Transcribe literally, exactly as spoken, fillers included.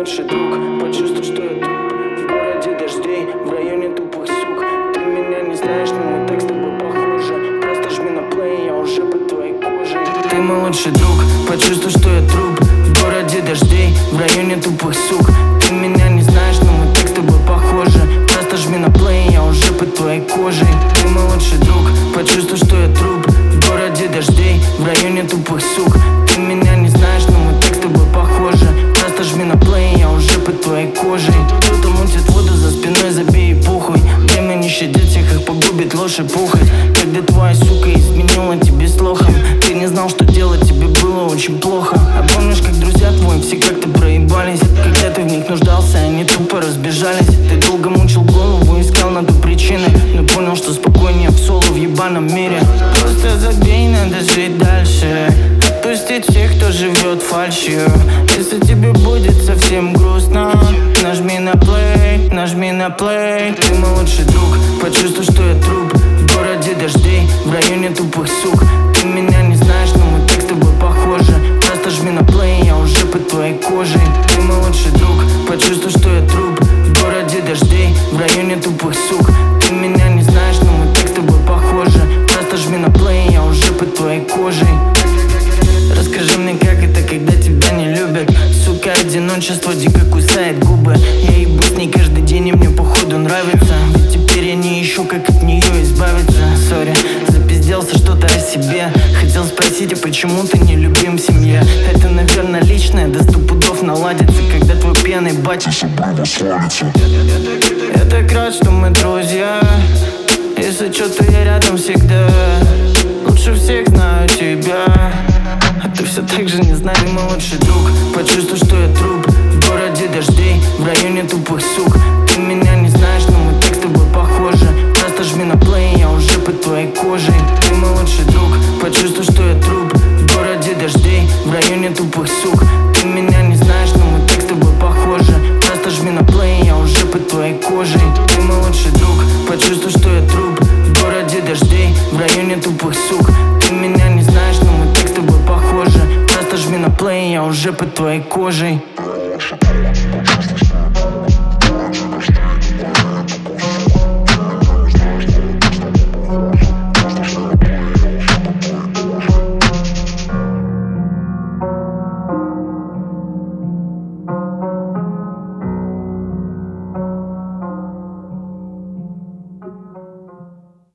лучший друг. Почувствуй, что я труп в городе дождей, в районе тупых сук. Ты меня не знаешь, но мы так с тобой похожи. Просто жми на плей, я уже под твоей кожей. Ты мой лучший друг, почувствуй, что я труп в городе дождей, в районе тупых сук. Ты меня не знаешь, но мы так с тобой похожи. Просто жми на плей, я уже под твоей кожей. Ты мой лучший друг, почувствуй, что я труп в городе дождей, в районе тупых сук. Ты меня не знаешь, но мы так с тобой похожи. Просто жми на плей, я уже под твоей кожей. Кто-то мутит воду за спиной, забей и похуй. Время не щадит, всех их погубит ложь и пухоть. Когда твоя сука изменила тебе с лохом, ты не знал, что делать, тебе было очень плохо. А помнишь, как друзья твои все как-то проебались? Когда ты в них нуждался, они тупо разбежались. Ты долго мучил голову, искал на то причины, но понял, что спокойнее в соло в ебаном мире. Просто забей, надо жить дальше. Отпустить всех, кто живет фальшью. Если тебе будет совсем грустно, нажми на плей, нажми на плей. Ты мой лучший друг, почувствуй, что я труп в городе дождей, в районе тупых сук. Ты меня не знаешь, но мы так с тобой похожи. Просто жми на плей, я уже под твоей кожей. Ты мой лучший друг, почувствуй, что я труп в городе дождей, в районе тупых сук. Ты меня не знаешь, но мы так с тобой похожи. Просто жми на плей, я уже под твоей кожей. Расскажи мне, как это, когда тебя не любят. Сука, одиночество дико кусает губы. Я ебу с ней каждый день, и мне походу нравится. Ведь теперь я не ищу, как от нее избавиться. Сори, запизделся что-то о себе. Хотел спросить, а почему ты не любим в семье? Это, наверное, личное, до сто пудов наладится, когда твой пьяный батя собой свалится. Я так рад, что мы друзья. Если что-то я рядом всегда. Лучше всех знаю тебя, а ты все так же не знаешь. Ты мой лучший друг, почувствуй, что я труп в городе дождей, в районе тупых сук. Ты меня не знаешь, но мы так с тобой похожи. Просто жми на плей, я уже под твоей кожей. Ты мой лучший друг, почувствуй, что я труп в городе дождей, в районе тупых сук. Ты меня не знаешь, но мы так с тобой похожи. Просто жми на плей, я уже под твоей кожей. Ты мой лучший друг, почувствуй, что я труп в городе дождей, в районе тупых сук. Ты меня не знаешь, но мы так с тобой похожи. Просто жми на плей, я уже под твоей кожей.